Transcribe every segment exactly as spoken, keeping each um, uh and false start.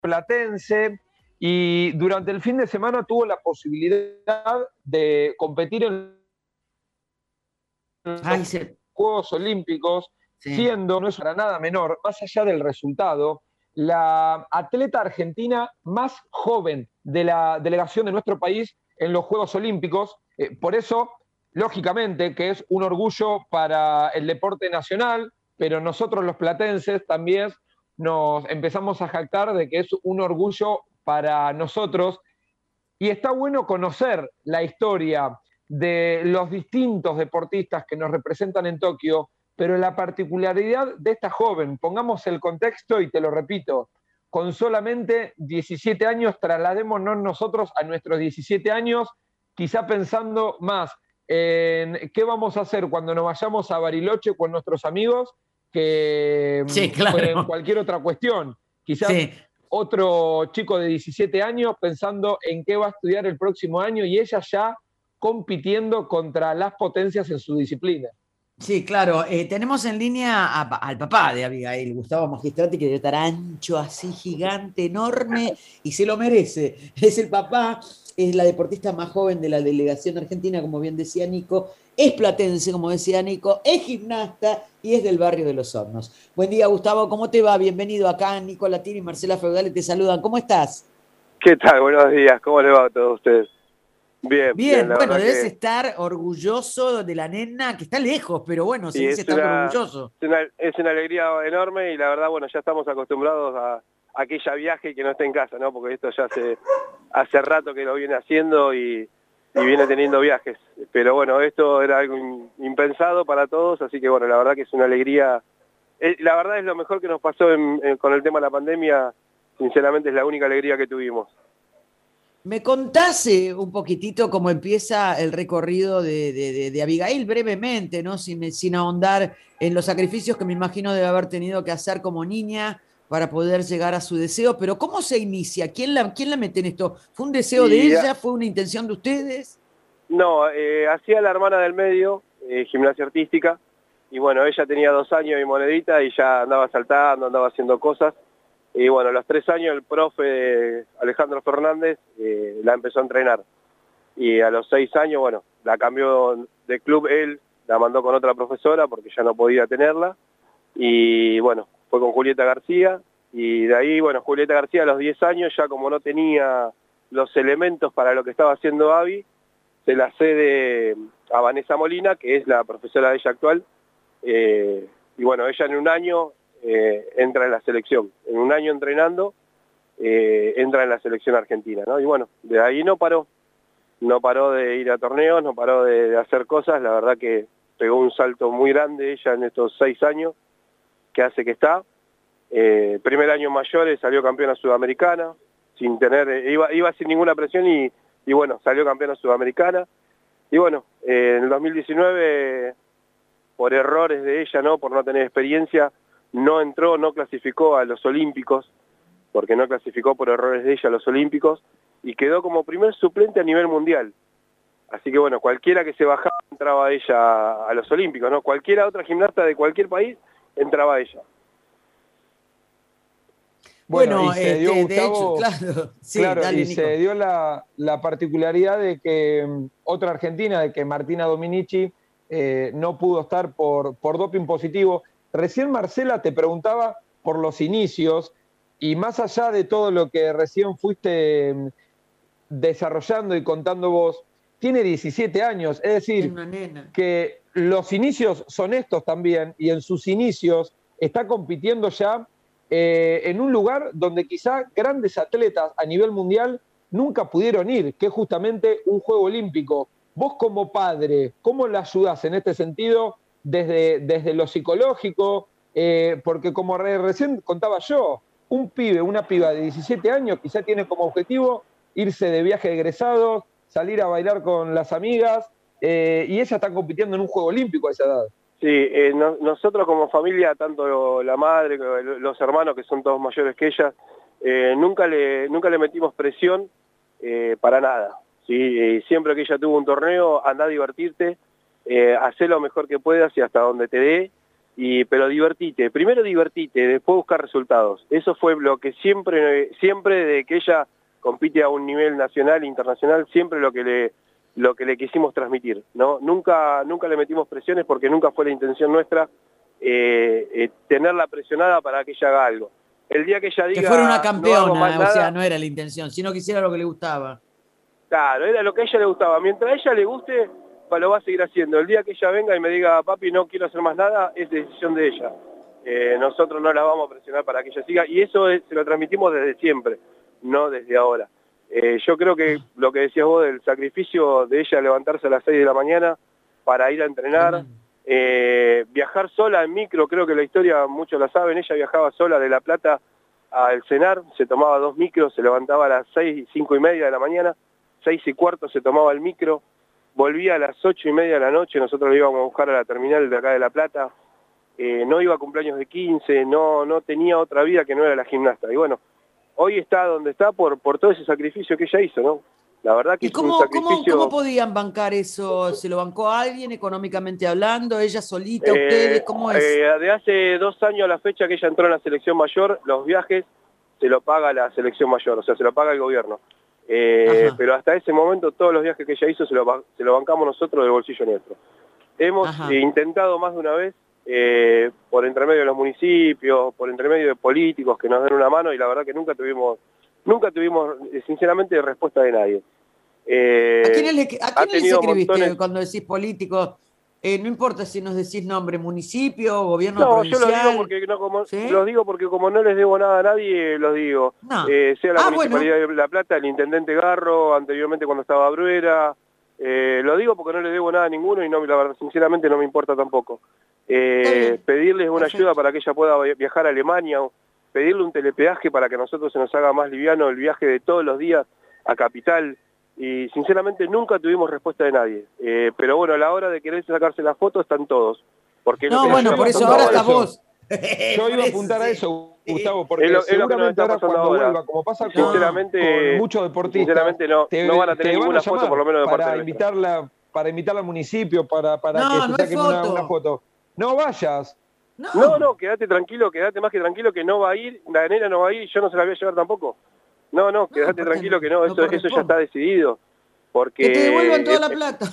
platense y durante el fin de semana tuvo la posibilidad de competir en Ay, los se... Juegos Olímpicos, Sí. siendo, no es para nada menor, más allá del resultado, la atleta argentina más joven de la delegación de nuestro país en los Juegos Olímpicos. Eh, por eso, lógicamente, que es un orgullo para el deporte nacional, pero nosotros los platenses también nos empezamos a jactar de que es un orgullo para nosotros y está bueno conocer la historia de los distintos deportistas que nos representan en Tokio, pero la particularidad de esta joven, pongamos el contexto y te lo repito, con solamente diecisiete años, trasladémonos nosotros a nuestros diecisiete años, quizá pensando más en qué vamos a hacer cuando nos vayamos a Bariloche con nuestros amigos que Sí, en claro. cualquier otra cuestión. Quizás Sí. otro chico de diecisiete años pensando en qué va a estudiar el próximo año y ella ya compitiendo contra las potencias en su disciplina. Sí, claro. Eh, tenemos en línea a pa- al papá de Abigail, Gustavo Magistrati, que debe estar ancho, así gigante, enorme, y se lo merece. Es el papá, es la deportista más joven de la delegación argentina, como bien decía Nico, es platense, como decía Nico, es gimnasta y es del barrio de Los Hornos. Buen día, Gustavo, ¿cómo te va? Bienvenido acá, Nico Latini y Marcela Feudale te saludan. ¿Cómo estás? ¿Qué tal? Buenos días, ¿cómo les va a todos ustedes? Bien, bien, Bien, la bueno, verdad debes que... estar orgulloso de la nena, que está lejos, pero bueno, Y seguís es estando una, orgulloso. es una, es una alegría enorme y la verdad, bueno, ya estamos acostumbrados a, a que ella viaje y que no esté en casa, ¿no? Porque esto ya hace, hace rato que lo viene haciendo y, y viene teniendo viajes. Pero bueno, esto era algo in- impensado para todos, así que bueno, la verdad que es una alegría. Eh, la verdad es lo mejor que nos pasó en- en- con el tema de la pandemia, sinceramente es la única alegría que tuvimos. ¿Me contás eh, un poquitito cómo empieza el recorrido de, de- de- de Abigail brevemente, ¿no? Sin, sin ahondar en los sacrificios que me imagino debe haber tenido que hacer como niña para poder llegar a su deseo, pero ¿cómo se inicia? ¿Quién la, quién la mete en esto? ¿Fue un deseo de Y ella? ¿Fue una intención de ustedes? no, eh, hacía la hermana del medio, eh, gimnasia artística, y bueno, ella tenía dos años y monedita y ya andaba saltando, andaba haciendo cosas. Y bueno, a los tres años el profe Alejandro Fernández eh, la empezó a entrenar. Y a los seis años, bueno, la cambió de club él, la mandó con otra profesora porque ya no podía tenerla. Y bueno, fue con Julieta García. Y de ahí, bueno, Julieta García a los diez años, ya como no tenía los elementos para lo que estaba haciendo Avi, se la cede a Vanessa Molina, que es la profesora de ella actual, eh, y bueno, ella en un año eh, entra en la selección, en un año entrenando, eh, entra en la selección argentina, ¿no? Y bueno, de ahí no paró, no paró de ir a torneos, no paró de, de hacer cosas, la verdad que pegó un salto muy grande ella en estos seis años, que hace que está. Eh, primer año mayores salió campeona sudamericana, sin tener, eh, iba, iba sin ninguna presión y, y bueno, salió campeona sudamericana. Y bueno, eh, en el dos mil diecinueve, por errores de ella, ¿no? Por no tener experiencia, no entró, no clasificó a los Olímpicos, porque no clasificó por errores de ella a los Olímpicos, y quedó como primer suplente a nivel mundial. Así que bueno, cualquiera que se bajaba entraba ella a los Olímpicos, ¿no? Cualquiera otra gimnasta de cualquier país entraba ella. Bueno, y Bueno, se dio, este, de hecho, Gustavo, claro, sí, claro, dale, y se Nico. dio la, la particularidad de que mm, otra argentina, de que Martina Dominici eh, no pudo estar por, por doping positivo. Recién Marcela te preguntaba por los inicios y más allá de todo lo que recién fuiste mm, desarrollando y contando vos, tiene diecisiete años, es Es decir, una nena. que los inicios son estos también y en sus inicios está compitiendo ya eh, en un lugar donde quizá grandes atletas a nivel mundial nunca pudieron ir, que es justamente un Juego Olímpico. Vos como padre, ¿cómo la ayudás en este sentido desde, desde lo psicológico? Eh, porque como re, recién contaba yo, un pibe, una piba de diecisiete años quizá tiene como objetivo irse de viaje de egresados, salir a bailar con las amigas, eh, y ella está compitiendo en un Juego Olímpico a esa edad. Sí, eh, no, nosotros como familia, tanto la madre, los hermanos que son todos mayores que ella, eh, nunca le nunca le metimos presión eh, para nada. ¿Sí? Eh, siempre que ella tuvo un torneo, andá a divertirte, eh, hacé lo mejor que puedas y hasta donde te dé, y, pero divertite, primero divertite, después buscar resultados. Eso fue lo que siempre, siempre de que ella compite a un nivel nacional e internacional, siempre lo que le, lo que le quisimos transmitir, ¿no? Nunca, nunca le metimos presiones porque nunca fue la intención nuestra eh, eh, tenerla presionada para que ella haga algo. El día que ella diga... Que fuera una campeona, no hago más o nada, sea, no era la intención, sino que hiciera lo que le gustaba. claro, era lo que a ella le gustaba. Mientras a ella le guste, lo va a seguir haciendo. El día que ella venga y me diga, papi, no quiero hacer más nada, es decisión de ella. Eh, nosotros no la vamos a presionar para que ella siga, y eso es, se lo transmitimos desde siempre, no desde ahora. Eh, yo creo que lo que decías vos del sacrificio de ella levantarse a las seis de la mañana para ir a entrenar, eh, viajar sola en micro, creo que la historia muchos la saben, ella viajaba sola de La Plata al Cenar, se tomaba dos micros, se levantaba a las seis, cinco y media de la mañana, seis y cuarto se tomaba el micro, volvía a las ocho y media de la noche, nosotros lo íbamos a buscar a la terminal de acá de La Plata, eh, no iba a cumpleaños de quince, no, no tenía otra vida que no era la gimnasta. Y bueno, hoy está donde está por, por todo ese sacrificio que ella hizo, ¿no? La verdad que ¿Y es cómo, un sacrificio... cómo, cómo podían bancar eso? ¿Se lo bancó alguien económicamente hablando? ¿Ella solita, Eh, ustedes? ¿Cómo es? Eh, de hace dos años a la fecha que ella entró en la selección mayor, los viajes se lo paga la selección mayor, o sea, se lo paga el gobierno. Eh, pero hasta ese momento todos los viajes que ella hizo se lo, se lo bancamos nosotros del bolsillo nuestro. Hemos eh, intentado más de una vez, eh, por entremedio de los municipios, por entremedio de políticos que nos den una mano, y la verdad que nunca tuvimos, nunca tuvimos eh, sinceramente respuesta de nadie. Eh, ¿A quiénes le, a quiénes les escribiste montones... cuando decís políticos? Eh, no importa si nos decís nombre, municipio, gobierno no, provincial. No, yo lo digo porque no, como, ¿sí? los digo porque como no les debo nada a nadie, los digo. No. Eh, sea la ah, Municipalidad bueno. de La Plata, el Intendente Garro, anteriormente cuando estaba Bruera. Eh, lo digo porque no les debo nada a ninguno y no, la verdad, sinceramente no me importa tampoco. Eh, pedirles una Perfecto. ayuda para que ella pueda viajar a Alemania, o pedirle un telepeaje para que a nosotros se nos haga más liviano el viaje de todos los días a Capital. Y sinceramente nunca tuvimos respuesta de nadie. Eh, pero bueno, a la hora de querer sacarse la foto están todos. Porque no, bueno, por eso ahora está vos. Yo iba a apuntar a eso, Gustavo, porque es lo, seguramente es lo ahora cuando ahora. vuelva, como pasa con, sinceramente, con muchos deportistas, sinceramente no, te, no van a tener te ninguna van a foto, por lo menos de para parte invitarla, para invitarla al municipio, para, para no, que no se saquen foto. Una, una foto. No vayas. No. no, no, quédate tranquilo, quédate más que tranquilo que no va a ir, la nena no va a ir y yo no se la voy a llevar tampoco. No, no, quédate no, tranquilo que no, no eso, eso ya está decidido. Porque que te devuelvan toda la plata.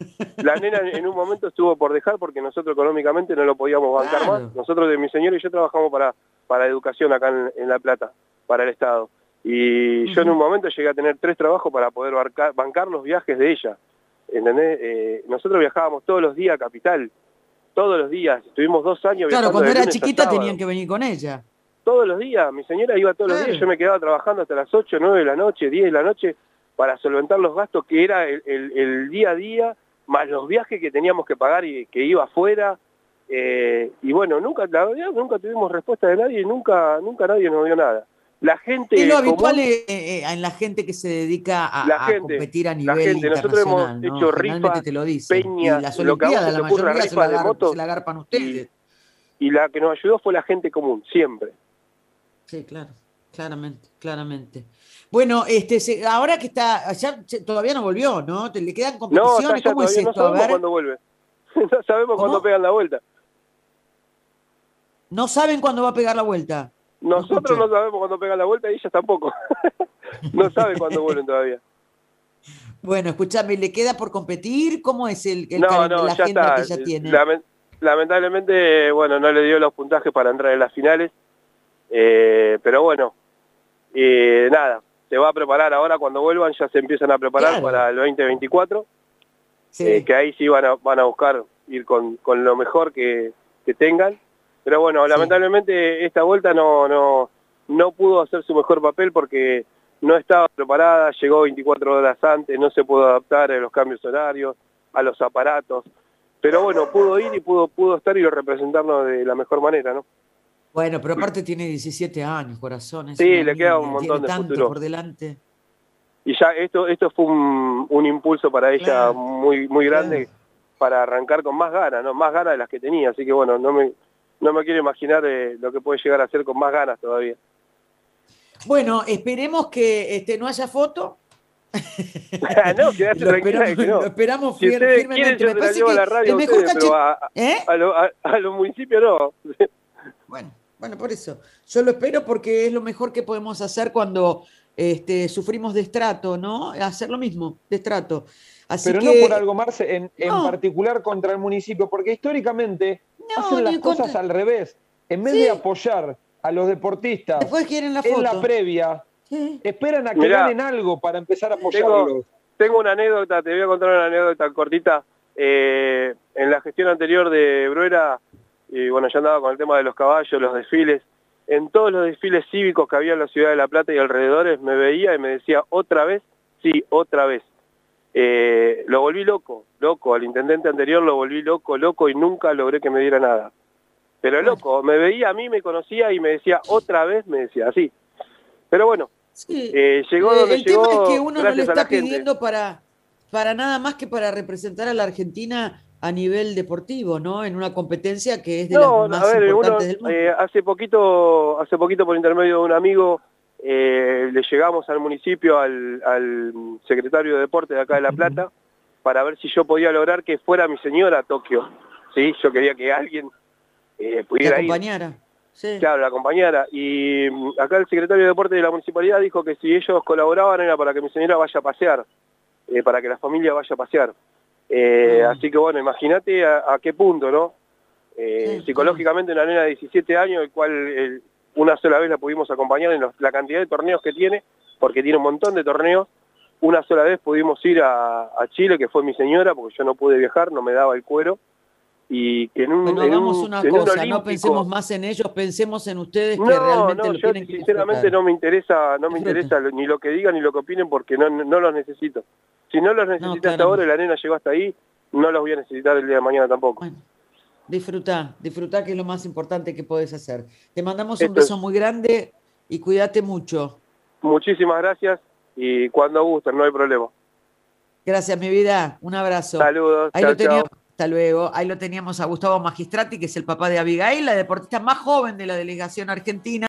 La nena en un momento estuvo por dejar porque nosotros económicamente no lo podíamos bancar claro. más. Nosotros, de mi señor y yo, trabajamos para, para educación acá en, en La Plata, para el Estado. Y uh-huh. yo en un momento llegué a tener tres trabajos para poder bancar, bancar los viajes de ella. ¿Entendés? Eh, nosotros viajábamos todos los días a Capital, todos los días. Estuvimos dos años claro, viajando. Claro, cuando era chiquita tenían que venir con ella. Todos los días. Mi señora iba todos claro. los días. Yo me quedaba trabajando hasta las ocho, nueve de la noche, diez de la noche, para solventar los gastos que era el, el, el día a día, más los viajes que teníamos que pagar y que iba afuera, eh, y bueno, nunca, la verdad, nunca tuvimos respuesta de nadie, nunca, nunca nadie nos dio nada. La gente es lo común, habitual eh, eh, en la gente que se dedica a, la gente, a competir a nivel la gente. Nosotros hemos ¿no? hecho rifas, te lo dicen. peñas, y las lo que a vos se la te ocurra, mayoría rifas se la, de gar, motos, se la agarpan ustedes. Y, y la que nos ayudó fue la gente común, siempre. Sí, claro, claramente, claramente. Bueno, este, se, ahora que está, ya todavía no volvió, ¿no? ¿Te, ¿Le quedan competiciones? No, ¿Cómo es esto? No sabemos cuándo vuelve. No sabemos cuándo pegan la vuelta. ¿No saben cuándo va a pegar la vuelta? Nosotros no, no sabemos cuándo pegan la vuelta y ellas tampoco. No saben cuándo vuelven todavía. Bueno, escúchame, ¿le queda por competir? ¿Cómo es el, el no, no, la ya agenda está. que ya tiene? Lament lamentablemente, bueno, no le dio los puntajes para entrar en las finales. Eh, pero bueno, eh, nada, se va a preparar ahora cuando vuelvan, ya se empiezan a preparar claro. para el veinte veinticuatro. Sí. Eh, que ahí sí van a, van a buscar ir con, con lo mejor que, que tengan. Pero bueno, sí. lamentablemente esta vuelta no, no, no pudo hacer su mejor papel porque no estaba preparada, llegó veinticuatro horas antes, no se pudo adaptar a los cambios horarios, a los aparatos. Pero bueno, pudo ir y pudo, pudo estar y representarnos de la mejor manera, ¿no? Bueno, pero aparte tiene diecisiete años, corazón. Sí, le queda un montón de tanto futuro por delante. Y ya esto esto fue un, un impulso para ella claro. muy muy grande claro. para arrancar con más ganas, ¿no? Más ganas de las que tenía. Así que bueno, no me no me quiero imaginar eh, lo que puede llegar a hacer con más ganas todavía. Bueno, esperemos que este, no haya foto. No, quedate Lo tranquila esperamos, que no. lo esperamos Si fier- ustedes quieren, firmemente. yo Me se la parece llevo a que la radio el a mejor ustedes, cache... pero a, a, ¿Eh? a lo- a- a los municipios no. Bueno, bueno, por eso. Yo lo espero porque es lo mejor que podemos hacer cuando este, sufrimos destrato, ¿no? Hacer lo mismo, destrato. Así Pero que, no por algo, Marce, en, en no, particular contra el municipio, porque históricamente no, hacen las ni cosas contra... al revés. En vez Sí, de apoyar a los deportistas después quieren la en la foto. previa, Sí. esperan a que Mirá, ganen algo para empezar a Tengo, apoyarlos. tengo una anécdota, te voy a contar una anécdota cortita. Eh, en la gestión anterior de Bruera, y bueno, ya andaba con el tema de los caballos, los desfiles. En todos los desfiles cívicos que había en la ciudad de La Plata y alrededores, me veía y me decía, ¿otra vez? Sí, otra vez. Eh, lo volví loco, loco. Al intendente anterior lo volví loco, loco, y nunca logré que me diera nada. Pero loco, me veía a mí, me conocía y me decía, otra vez, me decía así. Pero bueno, Sí. eh, llegó Eh, donde el llegó, tema es que uno no le gracias a la está gente. pidiendo para, para nada más que para representar a la Argentina a nivel deportivo, ¿no? En una competencia que es de No, las a más ver, uno, importantes del mundo. eh, hace poquito, hace poquito por intermedio de un amigo, eh, le llegamos al municipio, al, al secretario de Deporte de acá de La Plata, uh-huh, para ver si yo podía lograr que fuera mi señora a Tokio. ¿Sí? Yo quería que alguien eh, pudiera que ir. acompañara. Sí. Claro, la acompañara. Y acá el secretario de Deporte de la municipalidad dijo que si ellos colaboraban era para que mi señora vaya a pasear, eh, para que la familia vaya a pasear. Eh, ah. Así que bueno, imagínate a, a qué punto, ¿no? Eh, sí, psicológicamente sí. Una nena de diecisiete años, el cual el, una sola vez la pudimos acompañar en los, la cantidad de torneos que tiene, porque tiene un montón de torneos. Una sola vez pudimos ir a, a Chile, que fue mi señora, porque yo no pude viajar, no me daba el cuero. Y que en un, bueno, en hagamos un, una en cosa, un olímpico, no pensemos más en ellos, pensemos en ustedes que no, realmente no, lo yo tienen que sinceramente disfrutar. no me interesa, no me Disfruten. interesa ni lo que digan ni lo que opinen porque no, no los necesito. Si no los necesito hasta ahora y la nena llegó hasta ahí, no los voy a necesitar el día de mañana tampoco. Bueno, disfrutá, disfrutá que es lo más importante que podés hacer. Te mandamos Esto un beso es. muy grande y cuídate mucho. Muchísimas gracias y cuando gusten, no hay problema. Gracias, mi vida. Un abrazo. Saludos. Ahí chao, lo teníamos, chao. hasta luego. Ahí lo teníamos a Gustavo Magistrati, que es el papá de Abigail, la deportista más joven de la delegación argentina.